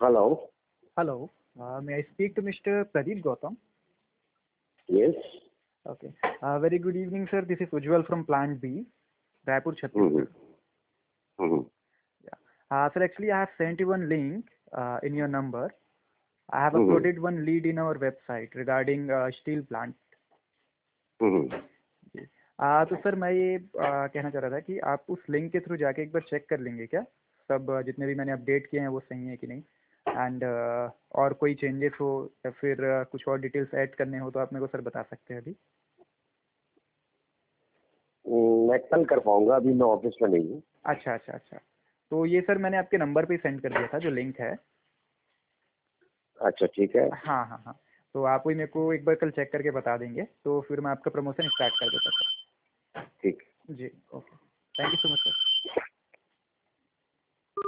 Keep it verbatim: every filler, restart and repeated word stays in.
Hello. Hello. Uh, may I speak to Mister Pradeep Gautam? Yes. Okay. Uh, very good evening, sir. This is Ujjwal from Plant B, Raipur, Chhattisgarh. Mm-hmm. Mm-hmm. Yeah. Uh, sir, actually, I have sent you one link uh, in your number. I have Mm-hmm. uploaded one lead in our website regarding uh, steel plant. Mm-hmm. जी आ, तो sir मैं ये आ, कहना चाह रहा था कि आप उस लिंक के थ्रू जाके एक बार चेक कर लेंगे क्या सब आ, जितने भी मैंने अपडेट किए हैं वो सही है कि नहीं एंड और कोई चेंजेस हो या फिर आ, कुछ और डिटेल्स ऐड करने हो तो आप मेरे को सर बता सकते हैं अभी। मैं कल कर पाऊंगा, अभी मैं ऑफिस में नहीं हूँ। अच्छा अच्छा अच्छा तो ये सर मैंने आपके नंबर पे सेंड कर दिया था जो लिंक है। अच्छा ठीक है। हाँ हाँ हाँ तो आप वही मेरे को एक बार कल चेक करके बता देंगे तो फिर मैं आपका प्रमोशन स्टार्ट कर देता सर। ठीक। जी okay thank you so much sir.